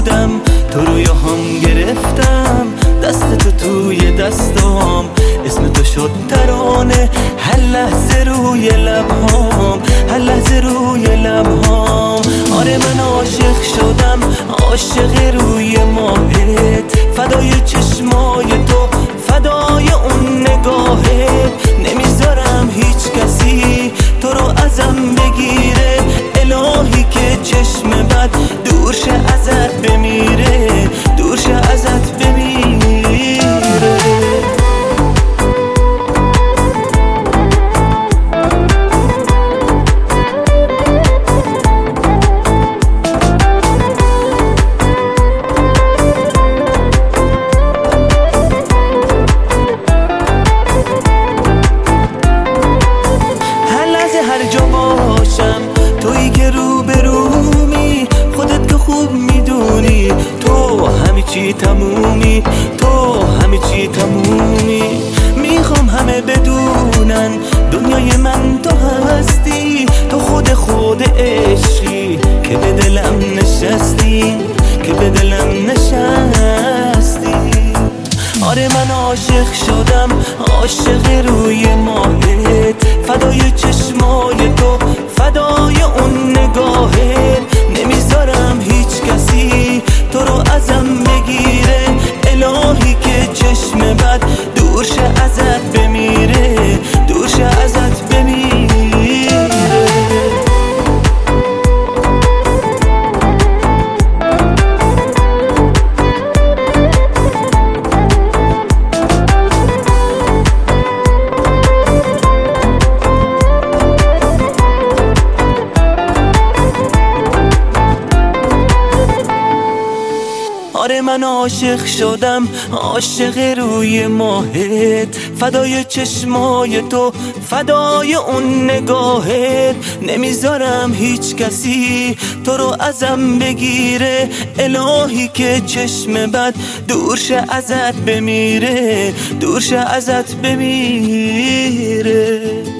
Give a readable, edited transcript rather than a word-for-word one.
بودم تو روی هم گرفتم، دست تو توی دستام، اسم تو شد ترانه هر لحظه روی لبهام، هر لحظه روی لبهام. آره من عاشق شدم، عاشق روی ماهت، فدای چشمای تو، فدای اون نگاهت. نمیذارم هیچ کسی تو رو ازم بگیره، الهی که چشم بد دور شه ازت بمیره، دور شه ازت بمیره. هر جا باشم تویی که رو به رومی، خودت که خوب میدونی تو همه چی تمومی، تو همه چی تمومی. میخوام همه بدونن دنیای من تو هستی، تو خود عشقی که به دلم نشستی، که به دلم نشستی. آره من عاشق شدم، عاشق روی ماهت، فدای چشمای تو، فدای اون نگاهت. نمیذارم هیچ کسی تو رو ازم بگیره، الهی که چشم بد دور شه ازت بمیره، دور شه ازت بمیره. آره من عاشق شدم، عاشق روی ماهت، فدای چشمای تو، فدای اون نگاهت. نمیذارم هیچ کسی تو رو ازم بگیره، الهی که چشم بد دور شه ازت بمیره، دور شه ازت بمیره.